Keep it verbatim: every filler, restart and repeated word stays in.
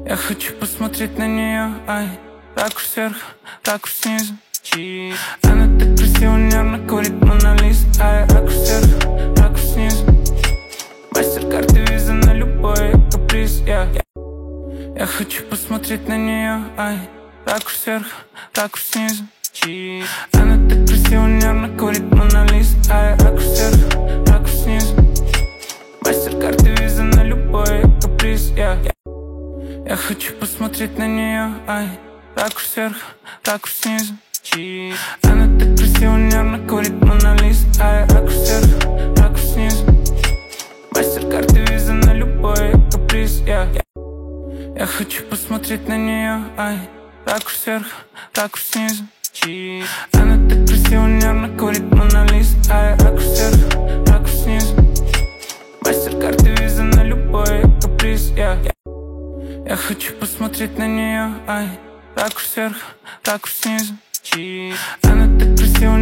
Я хочу посмотреть на нее, ай. Ракурс сверху, ракурс снизу. Она так красиво, нервно курит Мона Лиза, ай. Ракурс сверху, ракурс снизу. Мастер-карты, виза на любой каприз, я Я хочу посмотреть на нее, ай. Ракурс сверху, ракурс снизу. Она так красиво, нервно курит Мона Лиза, ай. Ракурс сверху, ракурс снизу. Мастер-карты, виза на любой каприз, я Я хочу посмотреть на нее, ай. Ракурс сверху, ракурс снизу. Она так красиво, нервно курит Мона Лиза, ай. Ракурс сверху, ракурс снизу. Мастер-карты, виза на любой каприз, я Я хочу посмотреть на нее, ай. Ракурс сверху, ракурс снизу. Она так красиво, нервно курит Мона Лиза, ай. Ракурс сверху, ракурс снизу. Мастер-карты, виза на любой каприз, я Я хочу посмотреть на нее, ай. Ракурс сверху, ракурс снизу. Она так красиво,